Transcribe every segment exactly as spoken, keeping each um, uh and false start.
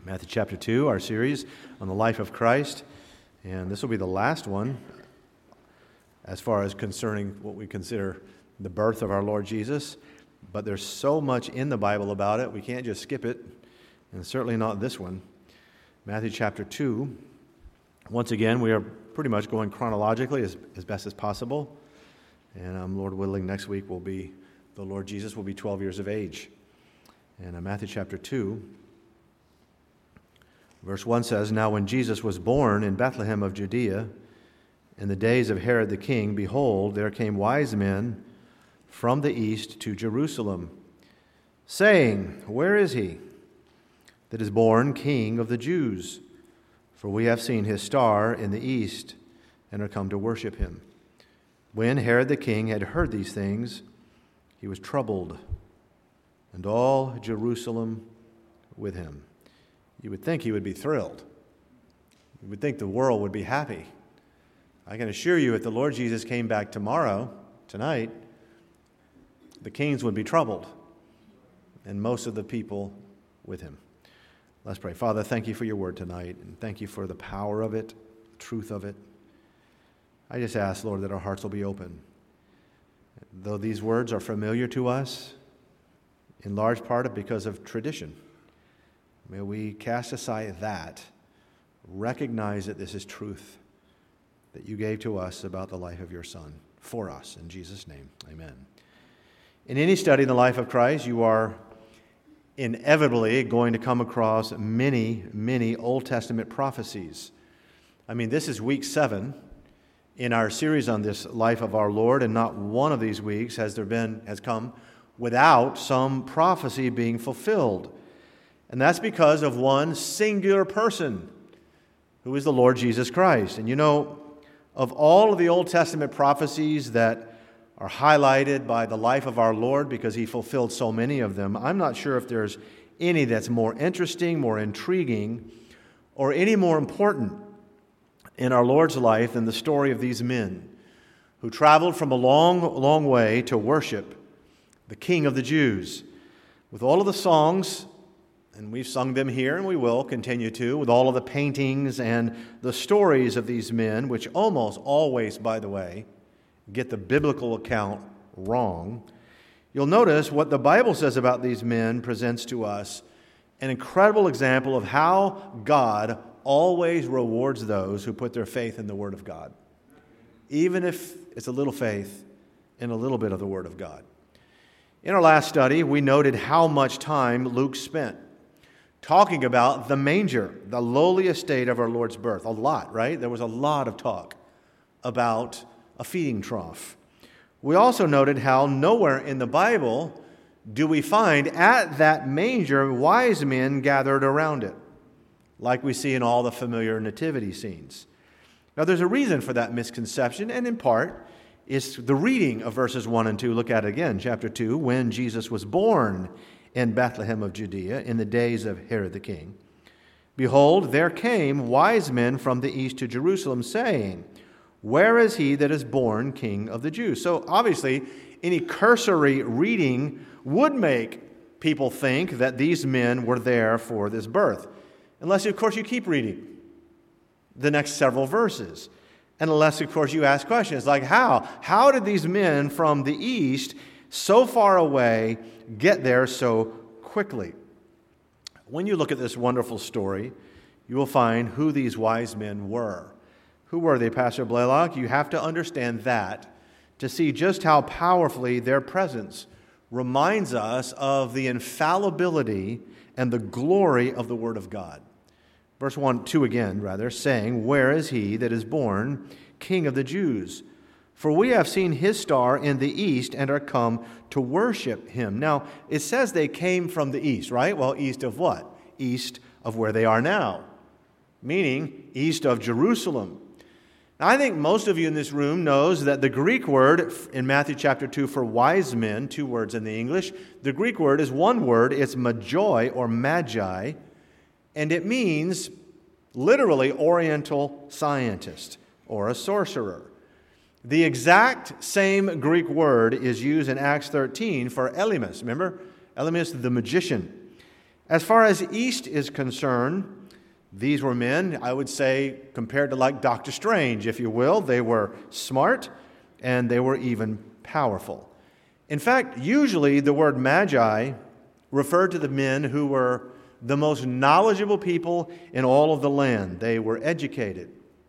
Matthew chapter two, our series on the life of Christ. And this will be the last one as far as concerning what we consider the birth of our Lord Jesus. But there's so much in the Bible about it, we can't just skip it, and certainly not this one. Matthew chapter two. Once again, we are pretty much going chronologically as, as best as possible. And um, Lord willing, next week will be, the Lord Jesus will be twelve years of age. And uh, Matthew chapter two. Verse one says, "Now when Jesus was born in Bethlehem of Judea, in the days of Herod the king, behold, there came wise men from the east to Jerusalem, saying, Where is he that is born King of the Jews? For we have seen his star in the east, and are come to worship him. When Herod the king had heard these things, he was troubled, and all Jerusalem with him." You would think he would be thrilled. You would think the world would be happy. I can assure you, if the Lord Jesus came back tomorrow, tonight, the kings would be troubled, and most of the people with him. Let's pray. Father, thank you for your word tonight, and thank you for the power of it, the truth of it. I just ask, Lord, that our hearts will be open. Though these words are familiar to us, in large part because of tradition, may we cast aside that, recognize that this is truth that you gave to us about the life of your Son, for us. In Jesus' name, amen. In any study in the life of Christ, you are inevitably going to come across many, many Old Testament prophecies. I mean, this is week seven in our series on this life of our Lord, and not one of these weeks has there been has come without some prophecy being fulfilled. And that's because of one singular person, who is the Lord Jesus Christ. And you know, of all of the Old Testament prophecies that are highlighted by the life of our Lord, because he fulfilled so many of them, I'm not sure if there's any that's more interesting, more intriguing, or any more important in our Lord's life than the story of these men who traveled from a long, long way to worship the King of the Jews. With all of the songs, and we've sung them here, and we will continue to, with all of the paintings and the stories of these men, which almost always, by the way, get the biblical account wrong. You'll notice what the Bible says about these men presents to us an incredible example of how God always rewards those who put their faith in the Word of God, even if it's a little faith in a little bit of the Word of God. In our last study, we noted how much time Luke spent talking about the manger, the lowly estate of our Lord's birth. A lot, right? There was a lot of talk about a feeding trough. We also noted how nowhere in the Bible do we find at that manger wise men gathered around it, like we see in all the familiar nativity scenes. Now, there's a reason for that misconception, and in part, it's the reading of verses one and two. Look at it again, chapter two. "When Jesus was born in Bethlehem of Judea, in the days of Herod the king, behold, there came wise men from the east to Jerusalem, saying, Where is he that is born King of the Jews?" So obviously, any cursory reading would make people think that these men were there for this birth. Unless, of course, you keep reading the next several verses. And unless, of course, you ask questions like, how? How did these men from the east, so far away, get there so quickly? When you look at this wonderful story, you will find who these wise men were. Who were they, Pastor Blaylock? You have to understand that to see just how powerfully their presence reminds us of the infallibility and the glory of the Word of God. Verse one, two again, rather, saying, "Where is he that is born King of the Jews? For we have seen his star in the east and are come to worship him." Now, it says they came from the east, right? Well, east of what? East of where they are now, meaning east of Jerusalem. Now, I think most of you in this room knows that the Greek word in Matthew chapter two for wise men, two words in the English, the Greek word is one word. It's magoi or magi, and it means literally oriental scientist or a sorcerer. The exact same Greek word is used in Acts thirteen for Elymas. Remember? Elymas, the magician. As far as East is concerned, these were men, I would say, compared to like Doctor Strange, if you will. They were smart and they were even powerful. In fact, usually the word magi referred to the men who were the most knowledgeable people in all of the land. They were educated,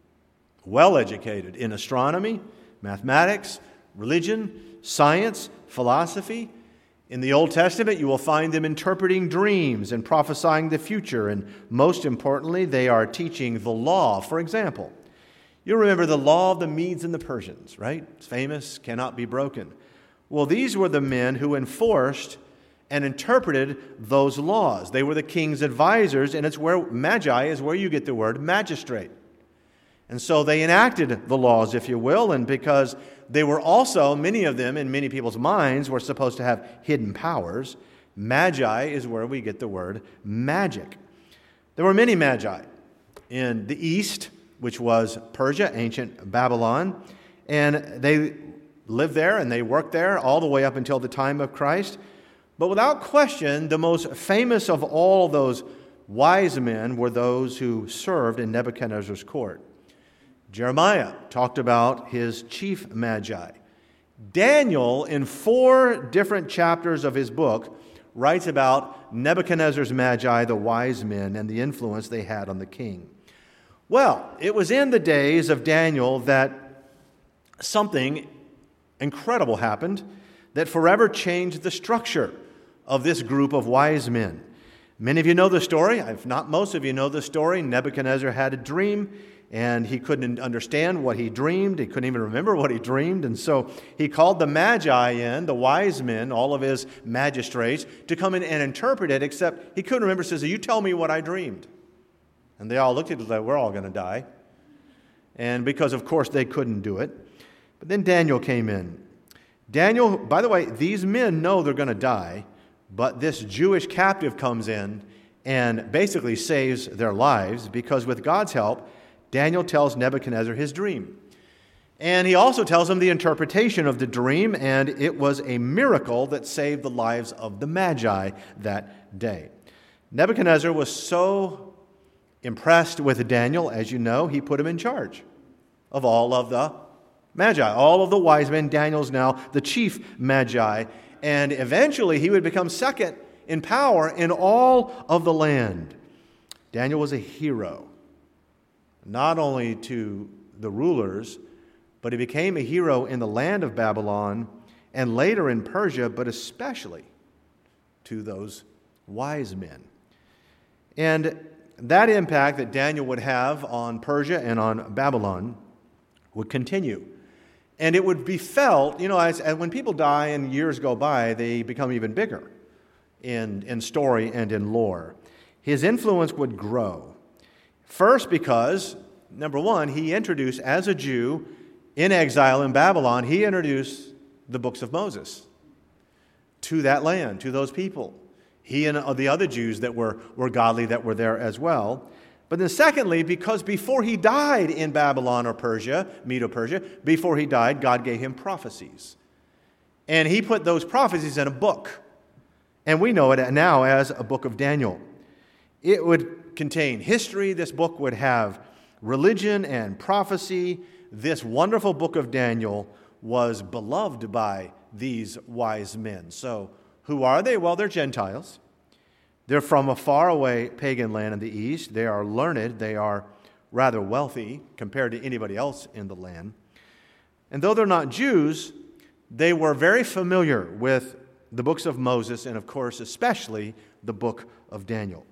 well educated in astronomy, mathematics, religion, science, philosophy. In the Old Testament, you will find them interpreting dreams and prophesying the future. And most importantly, they are teaching the law. For example, you remember the law of the Medes and the Persians, right? It's famous, cannot be broken. Well, these were the men who enforced and interpreted those laws. They were the king's advisors, and it's where magi is where you get the word magistrate. And so they enacted the laws, if you will, and because they were also, many of them in many people's minds, were supposed to have hidden powers, magi is where we get the word magic. There were many magi in the east, which was Persia, ancient Babylon, and they lived there and they worked there all the way up until the time of Christ. But without question, the most famous of all those wise men were those who served in Nebuchadnezzar's court. Jeremiah talked about his chief magi. Daniel, in four different chapters of his book, writes about Nebuchadnezzar's magi, the wise men, and the influence they had on the king. Well, it was in the days of Daniel that something incredible happened that forever changed the structure of this group of wise men. Many of you know the story. If not most of you know the story. Nebuchadnezzar had a dream, and he couldn't understand what he dreamed. He couldn't even remember what he dreamed. And so he called the magi in, the wise men, all of his magistrates, to come in and interpret it, except he couldn't remember. He says, you tell me what I dreamed. And they all looked at it like, we're all going to die. And because, of course, they couldn't do it. But then Daniel came in. Daniel, by the way, these men know they're going to die, but this Jewish captive comes in and basically saves their lives because with God's help, Daniel tells Nebuchadnezzar his dream. And he also tells him the interpretation of the dream, and it was a miracle that saved the lives of the Magi that day. Nebuchadnezzar was so impressed with Daniel, as you know, he put him in charge of all of the Magi, all of the wise men. Daniel's now the chief Magi, and eventually he would become second in power in all of the land. Daniel was a hero, not only to the rulers, but he became a hero in the land of Babylon and later in Persia, but especially to those wise men. And that impact that Daniel would have on Persia and on Babylon would continue. And it would be felt, you know, as, as when people die and years go by, they become even bigger in, in story and in lore. His influence would grow. First because, number one, he introduced, as a Jew in exile in Babylon, he introduced the books of Moses to that land, to those people. He and the other Jews that were, were godly that were there as well. But then secondly, because before he died in Babylon or Persia, Medo-Persia, before he died, God gave him prophecies. And he put those prophecies in a book. And we know it now as a book of Daniel. It would contain history. This book would have religion and prophecy. This wonderful book of Daniel was beloved by these wise men. So who are they? Well, they're Gentiles. They're from a faraway pagan land in the east. They are learned. They are rather wealthy compared to anybody else in the land. And though they're not Jews, they were very familiar with the books of Moses and, of course, especially the book of Daniel.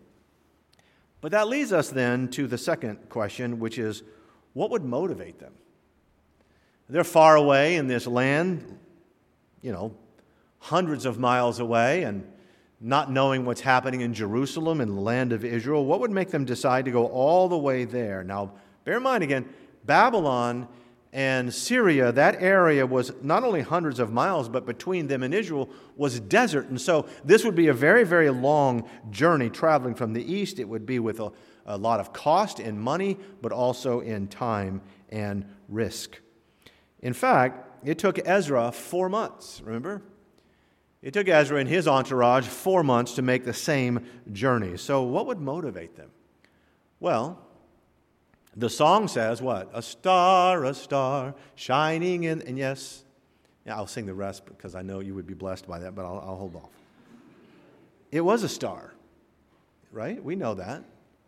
But that leads us then to the second question, which is, what would motivate them? They're far away in this land, you know, hundreds of miles away, and not knowing what's happening in Jerusalem, in the land of Israel. What would make them decide to go all the way there? Now, bear in mind again, Babylon and Syria, that area was not only hundreds of miles, but between them and Israel was desert. And so this would be a very, very long journey traveling from the east. It would be with a, a lot of cost in money, but also in time and risk. In fact, it took Ezra four months, remember? It took Ezra and his entourage four months to make the same journey. So what would motivate them? Well, the song says what? A star, a star, shining in... And yes, yeah, I'll sing the rest because I know you would be blessed by that, but I'll, I'll hold off. It was a star, right? We know that.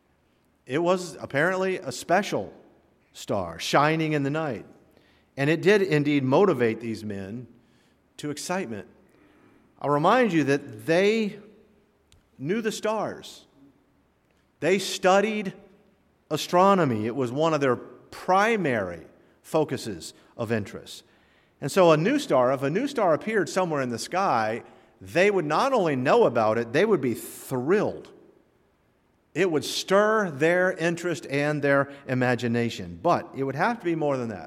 It was apparently a special star, shining in the night. And it did indeed motivate these men to excitement. I'll remind you that they knew the stars. They studied astronomy. It was one of their primary focuses of interest. And so a new star, if a new star appeared somewhere in the sky, they would not only know about it, they would be thrilled. It would stir their interest and their imagination. But it would have to be more than that.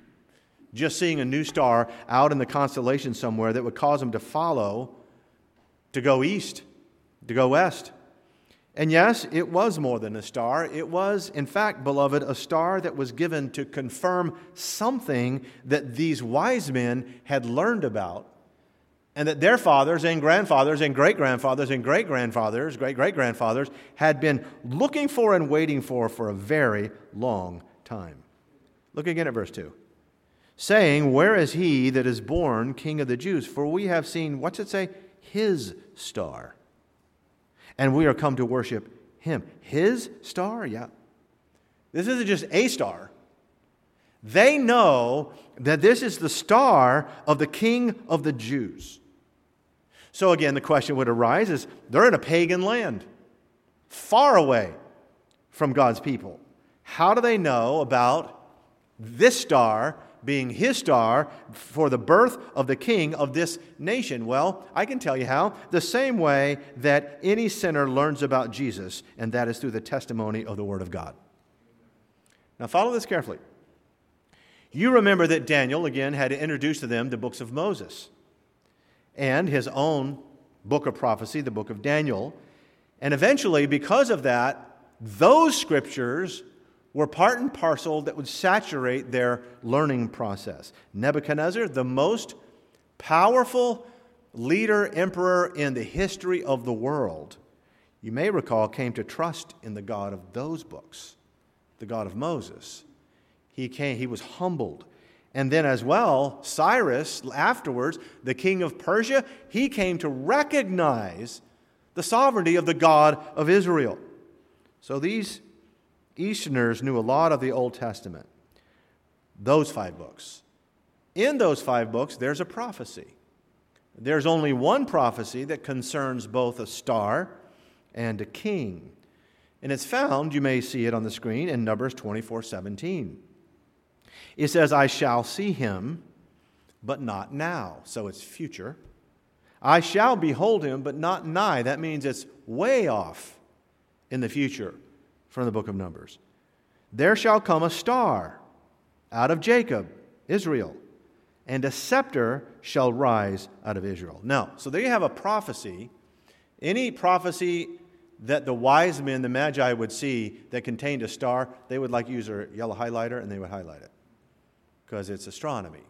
Just seeing a new star out in the constellation somewhere that would cause them to follow, to go east, to go west. And yes, it was more than a star. It was, in fact, beloved, a star that was given to confirm something that these wise men had learned about, and that their fathers and grandfathers and great-grandfathers and great-grandfathers, great-great-grandfathers had been looking for and waiting for for a very long time. Look again at verse two. Saying, where is he that is born King of the Jews? For we have seen, what's it say? His star. And we are come to worship him. His star? Yeah. This isn't just a star. They know that this is the star of the King of the Jews. So again, the question would arise is, they're in a pagan land, far away from God's people. How do they know about this star being his star for the birth of the king of this nation? Well, I can tell you how. The same way that any sinner learns about Jesus, and that is through the testimony of the Word of God. Now follow this carefully. You remember that Daniel, again, had introduced to them the books of Moses and his own book of prophecy, the book of Daniel. And eventually, because of that, those scriptures were part and parcel that would saturate their learning process. Nebuchadnezzar, the most powerful leader, emperor in the history of the world, you may recall, came to trust in the God of those books, the God of Moses. He came, he was humbled. And then as well, Cyrus, afterwards, the king of Persia, he came to recognize the sovereignty of the God of Israel. So these Easterners knew a lot of the Old Testament, those five books. In those five books, there's a prophecy. There's only one prophecy that concerns both a star and a king. And it's found, you may see it on the screen, in Numbers twenty-four seventeen. It says, I shall see him, but not now. So it's future. I shall behold him, but not nigh. That means it's way off in the future. From the book of Numbers. There shall come a star out of Jacob, Israel, and a scepter shall rise out of Israel. Now, so there you have a prophecy. Any prophecy that the wise men, the Magi, would see that contained a star, they would like use a yellow highlighter and they would highlight it because it's astronomy.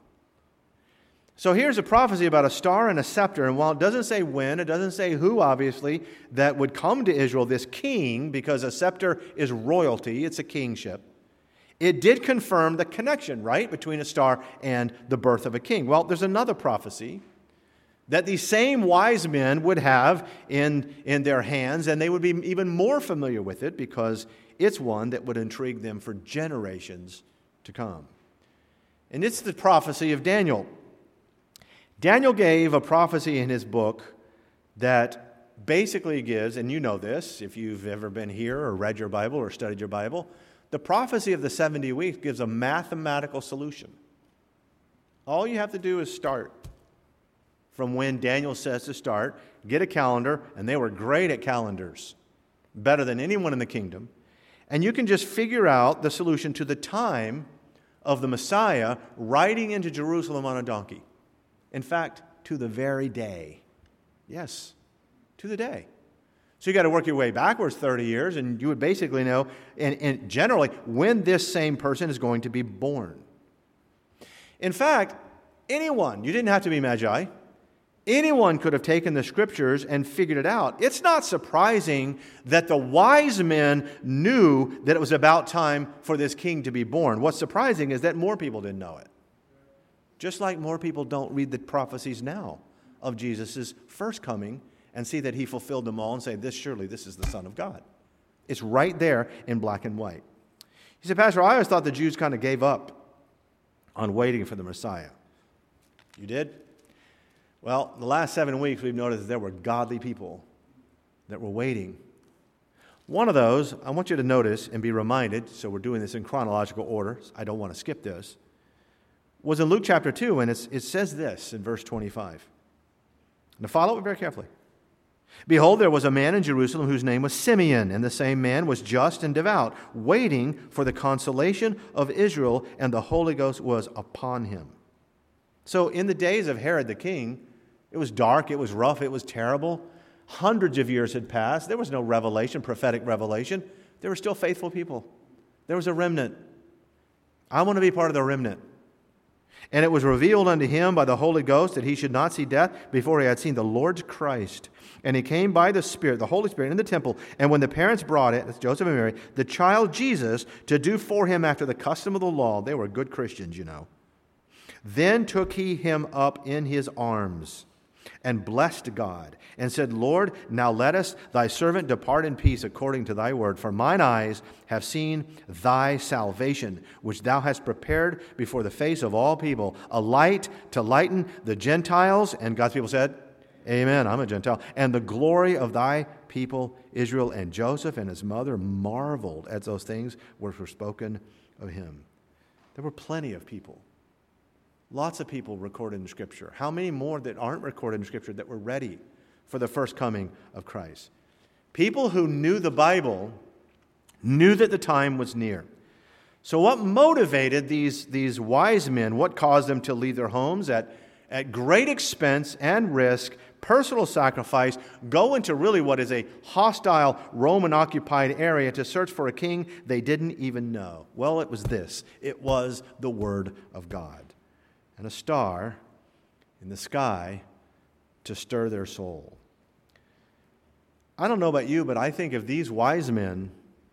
So here's a prophecy about a star and a scepter, and while it doesn't say when, it doesn't say who, obviously, that would come to Israel, this king, because a scepter is royalty, it's a kingship. It did confirm the connection, right, between a star and the birth of a king. Well, there's another prophecy that these same wise men would have in, in their hands, and they would be even more familiar with it because it's one that would intrigue them for generations to come. And it's the prophecy of Daniel. Daniel gave a prophecy in his book that basically gives, and you know this if you've ever been here or read your Bible or studied your Bible, the prophecy of the seventy weeks gives a mathematical solution. All you have to do is start from when Daniel says to start, get a calendar, and they were great at calendars, better than anyone in the kingdom, and you can just figure out the solution to the time of the Messiah riding into Jerusalem on a donkey. In fact, to the very day. Yes, to the day. So you got to work your way backwards thirty years, and you would basically know, and, and generally, when this same person is going to be born. In fact, anyone, you didn't have to be Magi, Anyone could have taken the Scriptures and figured it out. It's not surprising that the wise men knew that it was about time for this king to be born. What's surprising is that more people didn't know it. Just like more people don't read the prophecies now of Jesus' first coming and see that he fulfilled them all and say, this surely, this is the Son of God. It's right there in black and white. He said, Pastor, I always thought the Jews kind of gave up on waiting for the Messiah. You did? Well, the last seven weeks we've noticed that there were godly people that were waiting. One of those, I want you to notice and be reminded, so we're doing this in chronological order, I don't want to skip this, was in Luke chapter two, and it's, it says this in verse twenty-five. Now follow it very carefully. Behold, there was a man in Jerusalem whose name was Simeon, and the same man was just and devout, waiting for the consolation of Israel, and the Holy Ghost was upon him. So in the days of Herod the king, it was dark, it was rough, it was terrible. Hundreds of years had passed. There was no revelation, prophetic revelation. There were still faithful people. There was a remnant. I want to be part of the remnant. And it was revealed unto him by the Holy Ghost that he should not see death before he had seen the Lord's Christ. And he came by the Spirit, the Holy Spirit, in the temple. And when the parents brought it, that's Joseph and Mary, the child Jesus, to do for him after the custom of the law, they were good Christians, you know. Then took he him up in his arms and blessed God and said, Lord, now let us, thy servant, depart in peace according to thy word. For mine eyes have seen thy salvation, which thou hast prepared before the face of all people, a light to lighten the Gentiles. And God's people said, Amen, I'm a Gentile. And the glory of thy people Israel. And Joseph and his mother marveled at those things which were spoken of him. There were plenty of people. Lots of people recorded in Scripture. How many more that aren't recorded in Scripture that were ready for the first coming of Christ? People who knew the Bible knew that the time was near. So what motivated these, these wise men? What caused them to leave their homes at, at great expense and risk, personal sacrifice, go into really what is a hostile Roman-occupied area to search for a king they didn't even know? Well, it was this. It was the Word of God. And a star in the sky to stir their soul. I don't know about you, but I think if these wise men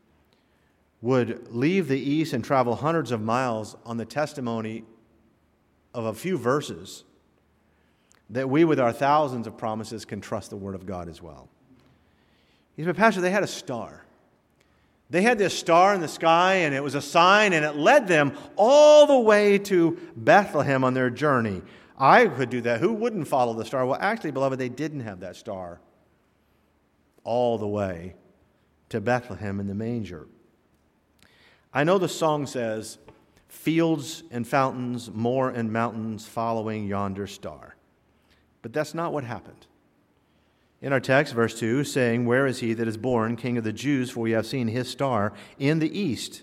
would leave the east and travel hundreds of miles on the testimony of a few verses, that we with our thousands of promises can trust the Word of God as well. He said, Pastor, they had a star. They had this star in the sky, and it was a sign, and it led them all the way to Bethlehem on their journey. I could do that. Who wouldn't follow the star? Well, actually, beloved, they didn't have that star all the way to Bethlehem in the manger. I know the song says, fields and fountains, moor and mountains following yonder star. But that's not what happened. In our text, verse two, saying, Where is he that is born King of the Jews? For we have seen his star in the east.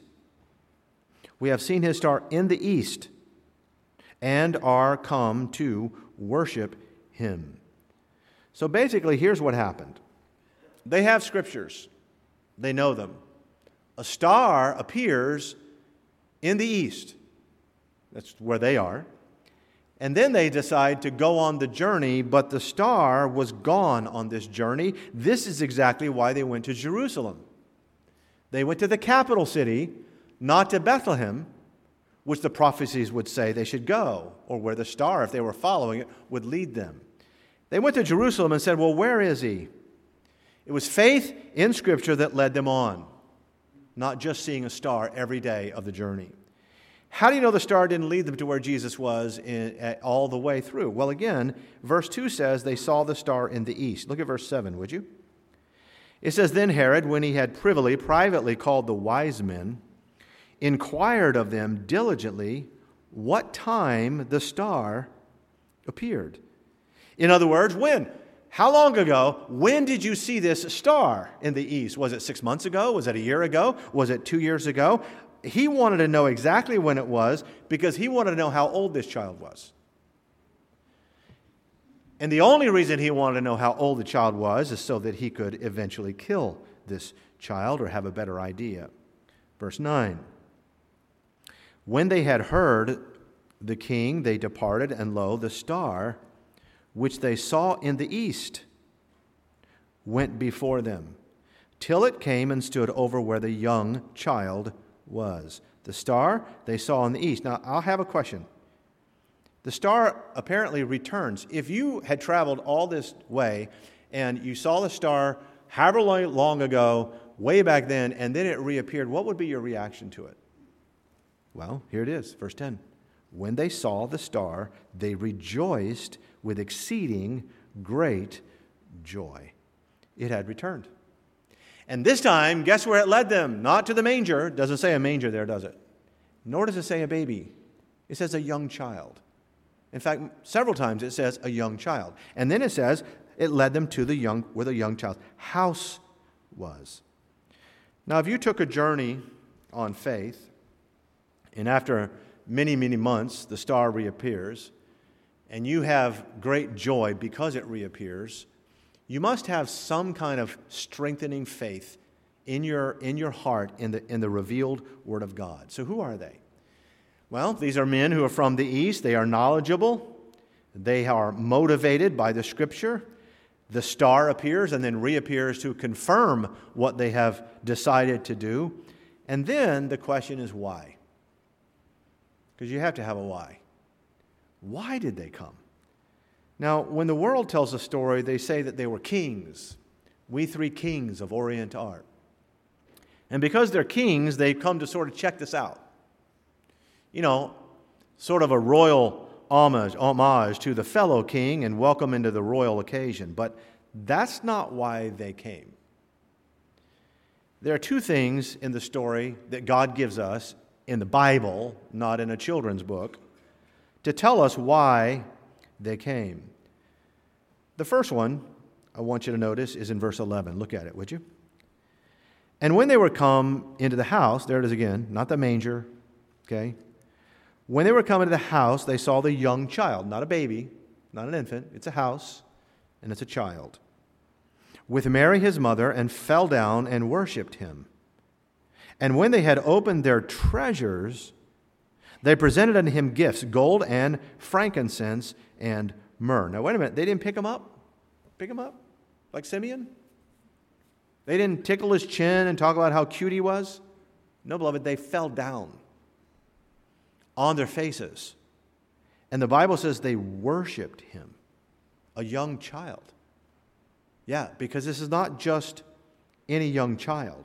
We have seen his star in the east and are come to worship him. So basically, here's what happened. They have scriptures. They know them. A star appears in the east. That's where they are. And then they decide to go on the journey, but the star was gone on this journey. This is exactly why they went to Jerusalem. They went to the capital city, not to Bethlehem, which the prophecies would say they should go, or where the star, if they were following it, would lead them. They went to Jerusalem and said, well, where is he? It was faith in Scripture that led them on, not just seeing a star every day of the journey. How do you know the star didn't lead them to where Jesus was in, all the way through? Well, again, verse two says they saw the star in the east. Look at verse seven, would you? It says, Then Herod, when he had privily, privately called the wise men, inquired of them diligently what time the star appeared. In other words, when? How long ago? When did you see this star in the east? Was it six months ago? Was it a year ago? Was it two years ago? He wanted to know exactly when it was because he wanted to know how old this child was. And the only reason he wanted to know how old the child was is so that he could eventually kill this child or have a better idea. Verse nine. When they had heard the king, they departed, and lo, the star which they saw in the east, went before them, till it came and stood over where the young child was. The star they saw in the east. Now, I'll have a question. The star apparently returns. If you had traveled all this way and you saw the star however long ago, way back then, and then it reappeared, what would be your reaction to it? Well, here it is, verse ten. When they saw the star, they rejoiced with exceeding great joy. It had returned. And this time, guess where it led them? Not to the manger. It doesn't say a manger there, does it? Nor does it say a baby. It says a young child. In fact, several times it says a young child. And then it says it led them to the young, where the young child's house was. Now, if you took a journey on faith, and after many, many months, the star reappears, and you have great joy because it reappears, you must have some kind of strengthening faith in your, in your heart in the, in the revealed Word of God. So who are they? Well, these are men who are from the East. They are knowledgeable. They are motivated by the Scripture. The star appears and then reappears to confirm what they have decided to do. And then the question is why? Because you have to have a why. Why did they come? Now, when the world tells a story, they say that they were kings. We three kings of Orient are. And because they're kings, they come to sort of check this out. You know, sort of a royal homage, homage to the fellow king and welcome into the royal occasion. But that's not why they came. There are two things in the story that God gives us in the Bible, not in a children's book, to tell us why they came. The first one I want you to notice is in verse eleven. Look at it, would you? And when they were come into the house, there it is again, not the manger, okay? When they were come into the house, they saw the young child, not a baby, not an infant, it's a house, and it's a child, with Mary his mother, and fell down and worshipped him. And when they had opened their treasures, they presented unto him gifts, gold and frankincense and myrrh. Now, wait a minute. They didn't pick him up? Pick him up? Like Simeon? They didn't tickle his chin and talk about how cute he was? No, beloved, they fell down on their faces. And the Bible says they worshiped him, a young child. Yeah, because this is not just any young child.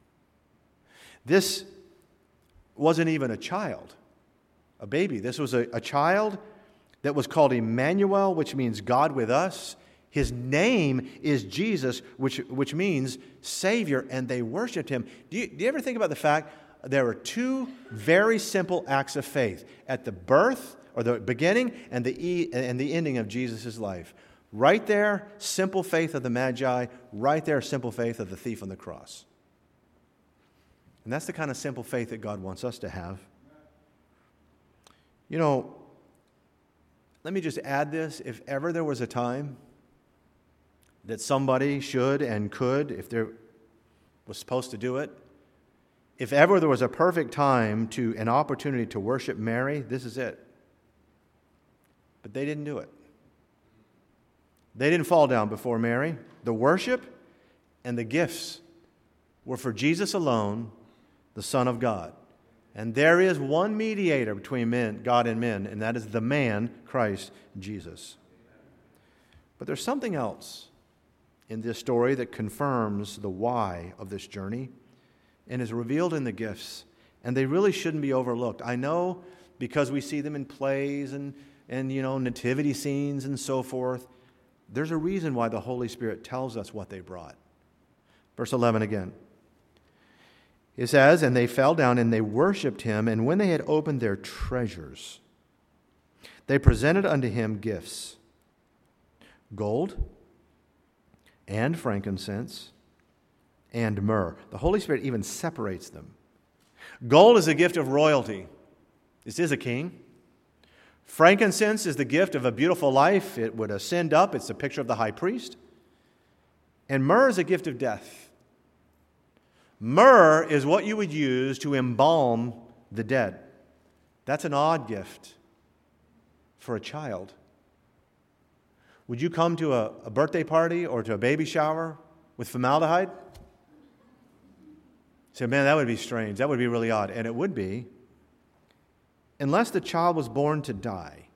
This wasn't even a child, a baby. This was a, a child that was called Emmanuel, which means God with us. His name is Jesus, which, which means Savior, and they worshiped him. Do you, do you ever think about the fact there are two very simple acts of faith at the birth, or the beginning, and the, e, and the ending of Jesus' life? Right there, simple faith of the Magi. Right there, simple faith of the thief on the cross. And that's the kind of simple faith that God wants us to have. You know, let me just add this. If ever there was a time that somebody should and could, if there was supposed to do it, if ever there was a perfect time to an opportunity to worship Mary, this is it. But they didn't do it. They didn't fall down before Mary. The worship and the gifts were for Jesus alone, the Son of God. And there is one mediator between men, God and men, and that is the man, Christ Jesus. But there's something else in this story that confirms the why of this journey and is revealed in the gifts. And they really shouldn't be overlooked. I know because we see them in plays and, and you know, nativity scenes and so forth. There's a reason why the Holy Spirit tells us what they brought. Verse eleven again. It says, and they fell down and they worshipped him, and when they had opened their treasures, they presented unto him gifts, gold and frankincense and myrrh. The Holy Spirit even separates them. Gold is a gift of royalty. This is a king. Frankincense is the gift of a beautiful life. It would ascend up. It's a picture of the high priest. And myrrh is a gift of death. Myrrh is what you would use to embalm the dead. That's an odd gift for a child. Would you come to a, a birthday party or to a baby shower with formaldehyde? Say, man, that would be strange. That would be really odd. And it would be, unless the child was born to die.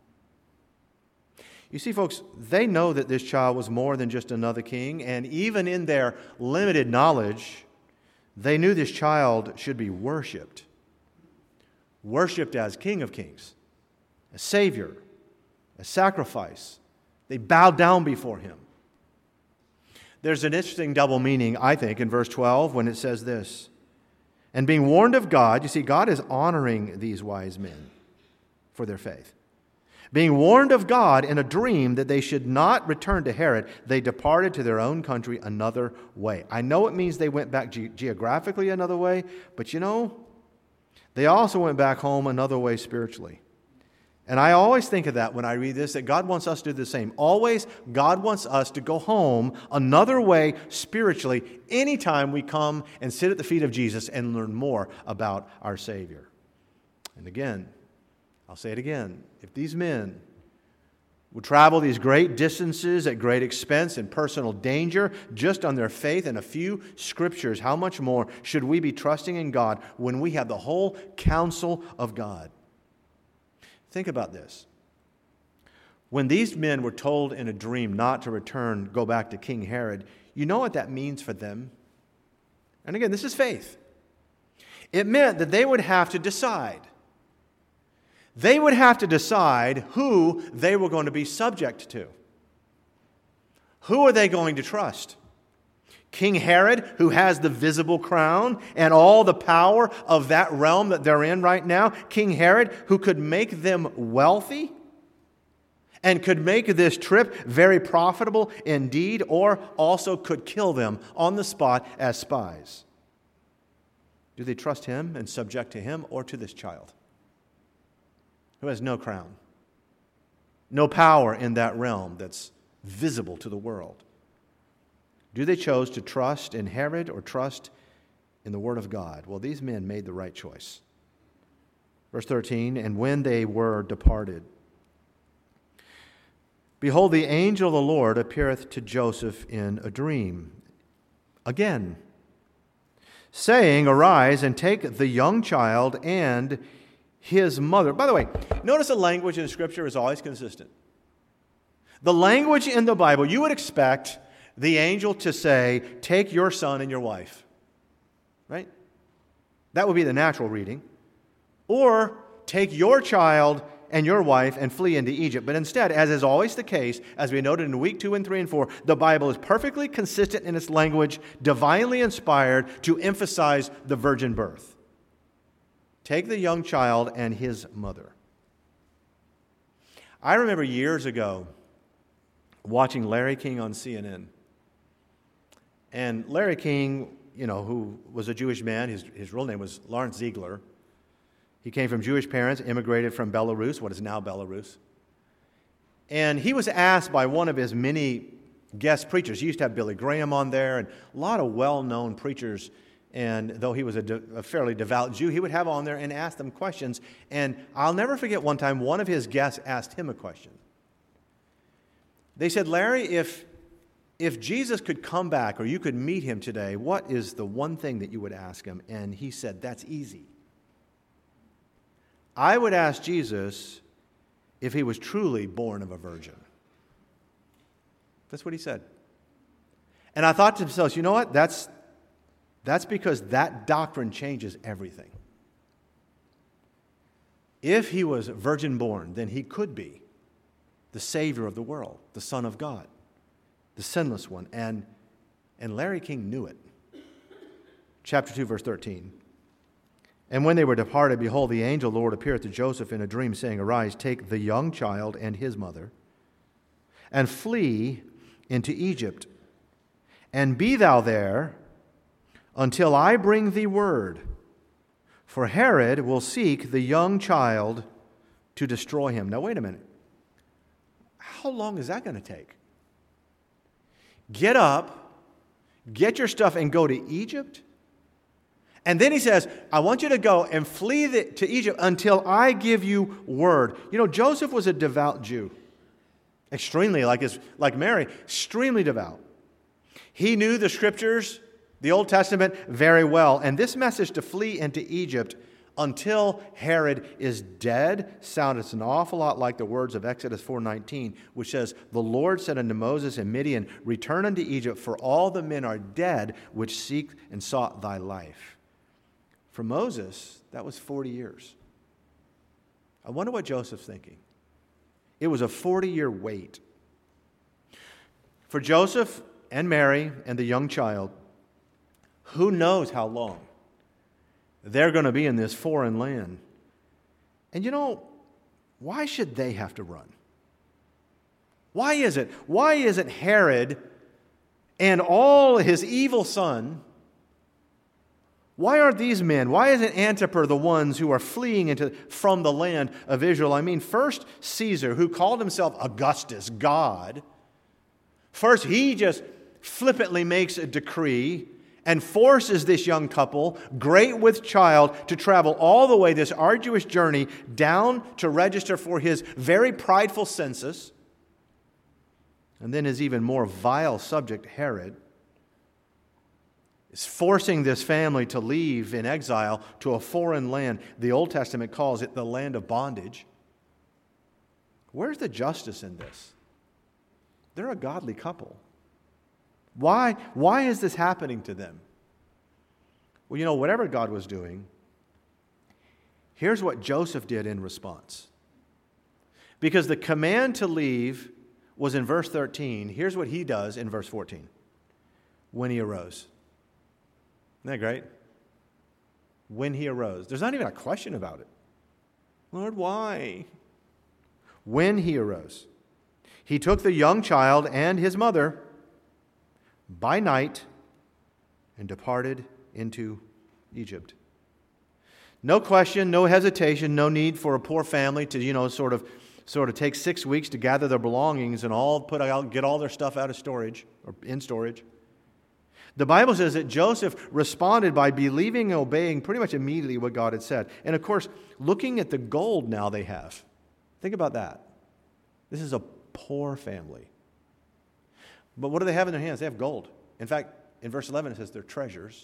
You see, folks, they know that this child was more than just another king, and even in their limited knowledge, they knew this child should be worshipped. Worshipped as King of Kings, a Savior, a sacrifice. They bowed down before him. There's an interesting double meaning, I think, in verse twelve when it says this. And being warned of God, you see, God is honoring these wise men for their faith. Being warned of God in a dream that they should not return to Herod, they departed to their own country another way. I know it means they went back ge- geographically another way, but you know, they also went back home another way spiritually. And I always think of that when I read this, that God wants us to do the same. Always, God wants us to go home another way spiritually anytime we come and sit at the feet of Jesus and learn more about our Savior. And again, I'll say it again, if these men would travel these great distances at great expense and personal danger just on their faith and a few scriptures, how much more should we be trusting in God when we have the whole counsel of God? Think about this. When these men were told in a dream not to return, go back to King Herod, you know what that means for them? And again, this is faith. It meant that they would have to decide. They would have to decide who they were going to be subject to. Who are they going to trust? King Herod, who has the visible crown and all the power of that realm that they're in right now. King Herod, who could make them wealthy and could make this trip very profitable indeed, or also could kill them on the spot as spies. Do they trust him and subject to him, or to this child who has no crown, no power in that realm that's visible to the world? Do they choose to trust in Herod or trust in the Word of God? Well, these men made the right choice. Verse thirteen, and when they were departed, behold, the angel of the Lord appeareth to Joseph in a dream. Again, saying, arise and take the young child and his mother. By the way, notice the language in Scripture is always consistent. The language in the Bible, you would expect the angel to say, take your son and your wife. Right? That would be the natural reading. Or, take your child and your wife and flee into Egypt. But instead, as is always the case, as we noted in week two and three and four, the Bible is perfectly consistent in its language, divinely inspired to emphasize the virgin birth. Take the young child and his mother. I remember years ago watching Larry King on C N N. And Larry King, you know, who was a Jewish man, his, his real name was Lawrence Ziegler. He came from Jewish parents, immigrated from Belarus, what is now Belarus. And he was asked by one of his many guest preachers. He used to have Billy Graham on there and a lot of well-known preachers. And though he was a, de- a fairly devout Jew, he would have on there and ask them questions. And I'll never forget one time one of his guests asked him a question. They said, Larry, if, if Jesus could come back or you could meet him today, what is the one thing that you would ask him? And he said, that's easy. I would ask Jesus if he was truly born of a virgin. That's what he said. And I thought to myself, you know what? That's, that's because that doctrine changes everything. If he was virgin born, then he could be the Savior of the world, the Son of God, the sinless one. And, and Larry King knew it. Chapter two, verse thirteen. And when they were departed, behold, the angel of the Lord appeared to Joseph in a dream, saying, arise, take the young child and his mother, and flee into Egypt, and be thou there until I bring thee word. For Herod will seek the young child to destroy him. Now, wait a minute. How long is that going to take? Get up, get your stuff, and go to Egypt? And then he says, I want you to go and flee the, to Egypt until I give you word. You know, Joseph was a devout Jew. Extremely, like, his, like Mary, extremely devout. He knew the Scriptures, the Old Testament, very well. And this message to flee into Egypt until Herod is dead sounds an awful lot like the words of Exodus four nineteen, which says, "The Lord said unto Moses in Midian, Return unto Egypt, for all the men are dead which seek and sought thy life." For Moses, that was forty years. I wonder what Joseph's thinking. It was a forty-year wait. For Joseph and Mary and the young child, who knows how long they're going to be in this foreign land. And you know, why should they have to run? Why is it? Why isn't Herod and all his evil son, why aren't these men, why isn't Antipater the ones who are fleeing into from the land of Israel? I mean, first Caesar, who called himself Augustus, God, first he just flippantly makes a decree and forces this young couple, great with child, to travel all the way this arduous journey down to register for his very prideful census. And then his even more vile subject, Herod, is forcing this family to leave in exile to a foreign land. The Old Testament calls it the land of bondage. Where's the justice in this? They're a godly couple. Why, why is this happening to them? Well, you know, whatever God was doing, here's what Joseph did in response. Because the command to leave was in verse thirteen. Here's what he does in verse fourteen. When he arose. Isn't that great? When he arose. There's not even a question about it. Lord, why? When he arose, he took the young child and his mother by night and departed into Egypt. No question, no hesitation, no need for a poor family to, you know, sort of sort of take six weeks to gather their belongings and all put out, get all their stuff out of storage or in storage. The Bible says that Joseph responded by believing and obeying pretty much immediately what God had said. And of course, looking at the gold now they have. Think about that. This is a poor family. But what do they have in their hands? They have gold. In fact, in verse eleven, it says they're treasures.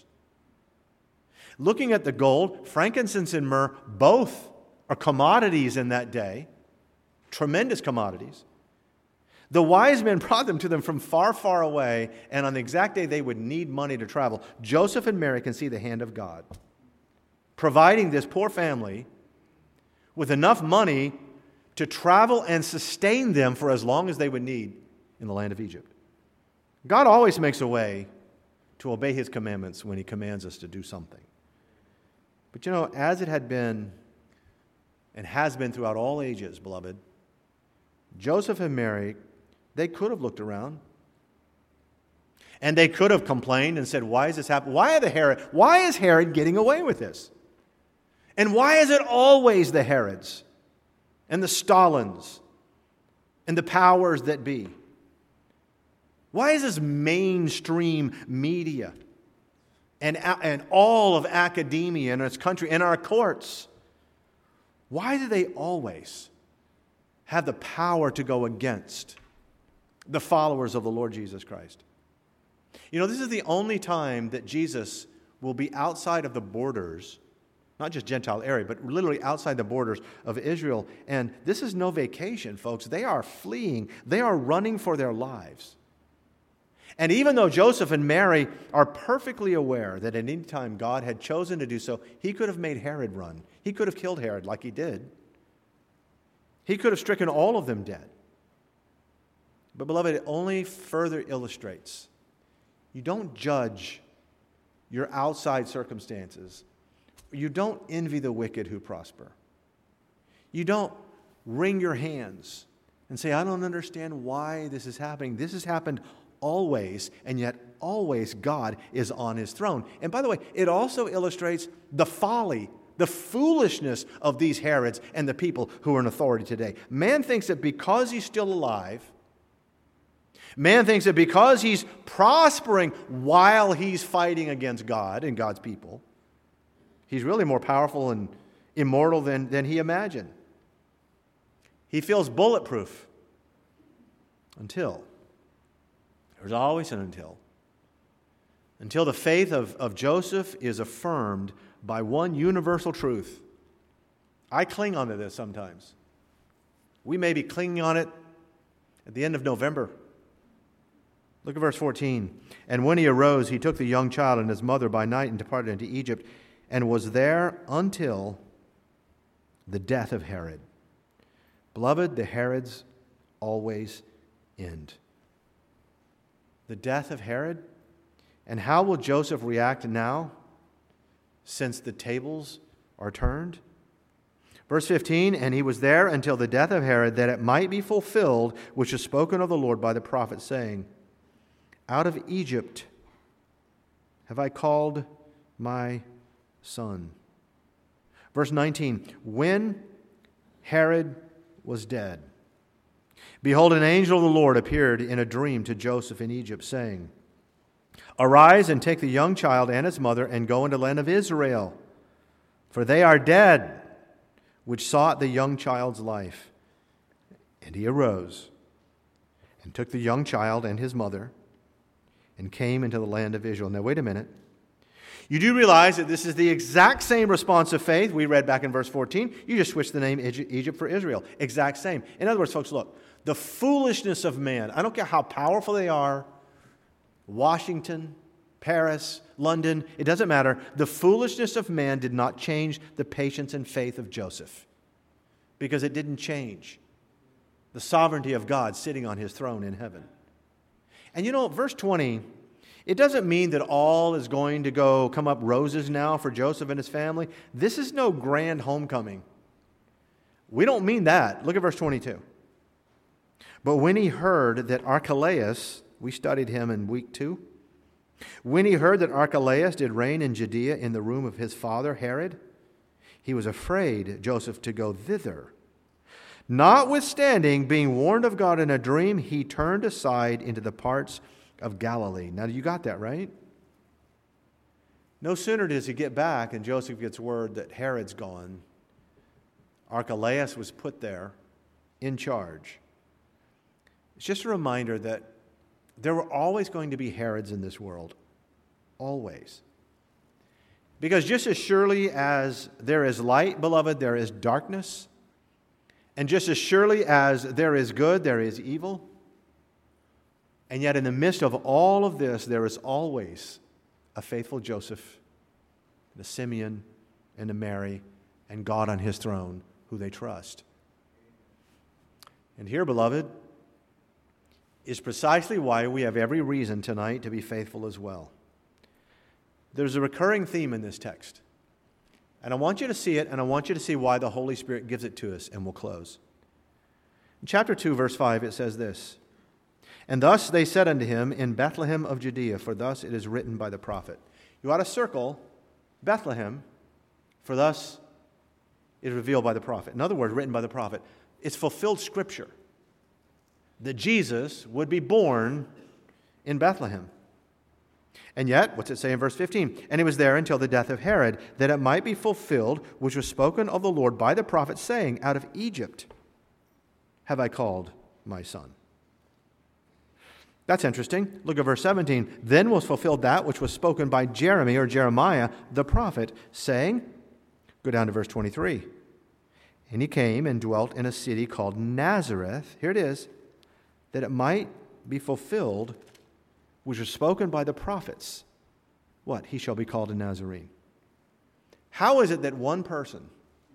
Looking at the gold, frankincense and myrrh, both are commodities in that day. Tremendous commodities. The wise men brought them to them from far, far away, and on the exact day they would need money to travel, Joseph and Mary can see the hand of God, providing this poor family with enough money to travel and sustain them for as long as they would need in the land of Egypt. God always makes a way to obey His commandments when He commands us to do something. But you know, as it had been and has been throughout all ages, beloved, Joseph and Mary, they could have looked around. And they could have complained and said, why is this happening? Why are the Herod, why is Herod getting away with this? And why is it always the Herods and the Stalins and the powers that be? Why is this mainstream media and, and all of academia in its country and our courts, why do they always have the power to go against the followers of the Lord Jesus Christ? You know, this is the only time that Jesus will be outside of the borders, not just Gentile area, but literally outside the borders of Israel. And this is no vacation, folks. They are fleeing. They are running for their lives. And even though Joseph and Mary are perfectly aware that at any time God had chosen to do so, He could have made Herod run. He could have killed Herod like He did. He could have stricken all of them dead. But beloved, it only further illustrates you don't judge your outside circumstances. You don't envy the wicked who prosper. You don't wring your hands and say, I don't understand why this is happening. This has happened always, and yet always God is on His throne. And by the way, it also illustrates the folly, the foolishness of these Herods and the people who are in authority today. Man thinks that because he's still alive, man thinks that because he's prospering while he's fighting against God and God's people, he's really more powerful and immortal than, than he imagined. He feels bulletproof. Until. There's always an until. Until the faith of, of Joseph is affirmed by one universal truth. I cling onto this sometimes. We may be clinging on it at the end of November. Look at verse fourteen. And when he arose, he took the young child and his mother by night and departed into Egypt, and was there until the death of Herod. Beloved, the Herods always end. The death of Herod? And how will Joseph react now, since the tables are turned? Verse fifteen, and he was there until the death of Herod, that it might be fulfilled, which is spoken of the Lord by the prophet, saying, out of Egypt have I called my son. Verse nineteen, when Herod was dead, behold, an angel of the Lord appeared in a dream to Joseph in Egypt, saying, arise and take the young child and his mother and go into the land of Israel, for they are dead, which sought the young child's life. And he arose and took the young child and his mother and came into the land of Israel. Now, wait a minute. You do realize that this is the exact same response of faith we read back in verse fourteen. You just switched the name Egypt for Israel. Exact same. In other words, folks, look, the foolishness of man, I don't care how powerful they are, Washington, Paris, London, it doesn't matter. The foolishness of man did not change the patience and faith of Joseph, because it didn't change the sovereignty of God sitting on his throne in heaven. And you know, verse twenty, it doesn't mean that all is going to go come up roses now for Joseph and his family. This is no grand homecoming. We don't mean that. Look at verse twenty-two. But when he heard that Archelaus, we studied him in week two, when he heard that Archelaus did reign in Judea in the room of his father Herod, he was afraid, Joseph, to go thither. Notwithstanding, being warned of God in a dream, he turned aside into the parts of Galilee. Now, you got that, right? No sooner does he get back and Joseph gets word that Herod's gone, Archelaus was put there in charge. It's just a reminder that there were always going to be Herods in this world. Always. Because just as surely as there is light, beloved, there is darkness. And just as surely as there is good, there is evil. And yet in the midst of all of this, there is always a faithful Joseph, and a Simeon, and a Mary, and God on his throne, who they trust. And here, beloved, is precisely why we have every reason tonight to be faithful as well. There's a recurring theme in this text. And I want you to see it, and I want you to see why the Holy Spirit gives it to us, and we'll close. In chapter two, verse five, it says this, and thus they said unto him, in Bethlehem of Judea, for thus it is written by the prophet. You ought to circle Bethlehem, for thus it is revealed by the prophet. In other words, written by the prophet. It's fulfilled Scripture that Jesus would be born in Bethlehem. And yet, what's it say in verse fifteen? And he was there until the death of Herod, that it might be fulfilled, which was spoken of the Lord by the prophet, saying, out of Egypt have I called my son. That's interesting. Look at verse seventeen. Then was fulfilled that which was spoken by Jeremy, or Jeremiah, the prophet, saying, go down to verse twenty-three. And he came and dwelt in a city called Nazareth, here it is, that it might be fulfilled, which was spoken by the prophets. What? He shall be called a Nazarene. How is it that one person,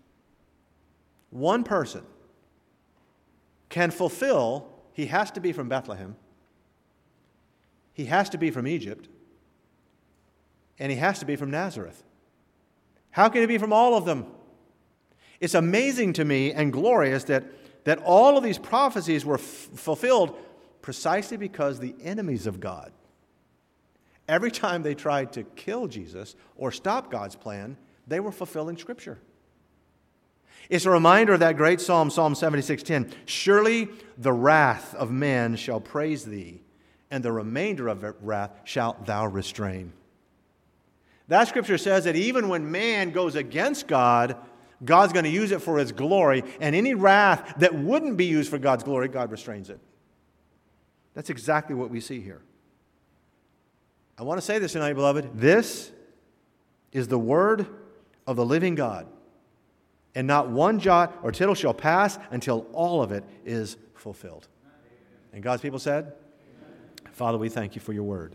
one person, can fulfill, he has to be from Bethlehem, he has to be from Egypt, and he has to be from Nazareth? How can he be from all of them? It's amazing to me and glorious that, that all of these prophecies were f- fulfilled precisely because the enemies of God, every time they tried to kill Jesus or stop God's plan, they were fulfilling Scripture. It's a reminder of that great psalm, Psalm seventy-six ten. Surely the wrath of man shall praise thee, and the remainder of wrath shalt thou restrain. That Scripture says that even when man goes against God, God's going to use it for His glory, and any wrath that wouldn't be used for God's glory, God restrains it. That's exactly what we see here. I want to say this tonight, beloved. This is the word of the living God. And not one jot or tittle shall pass until all of it is fulfilled. And God's people said, Amen. Father, we thank you for your word.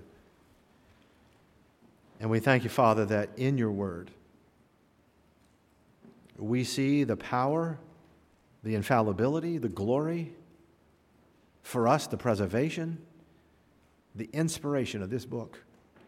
And we thank you, Father, that in your word we see the power, the infallibility, the glory, for us, the preservation, the inspiration of this book.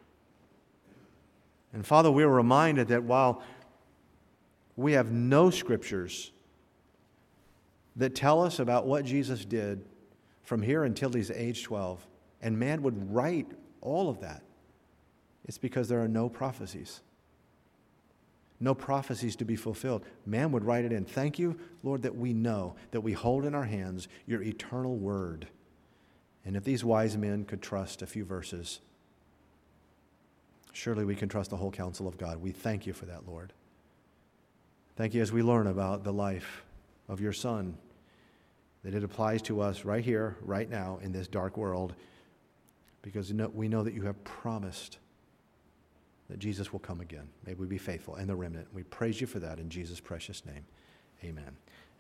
And Father, we are reminded that while we have no scriptures that tell us about what Jesus did from here until he's age twelve, and man would write all of that, it's because there are no prophecies. No prophecies to be fulfilled. Man would write it in. Thank you, Lord, that we know, that we hold in our hands your eternal word. And if these wise men could trust a few verses, surely we can trust the whole counsel of God. We thank you for that, Lord. Thank you as we learn about the life of your Son, that it applies to us right here, right now, in this dark world, because we know that you have promised that Jesus will come again. May we be faithful and the remnant. We praise you for that in Jesus' precious name. Amen.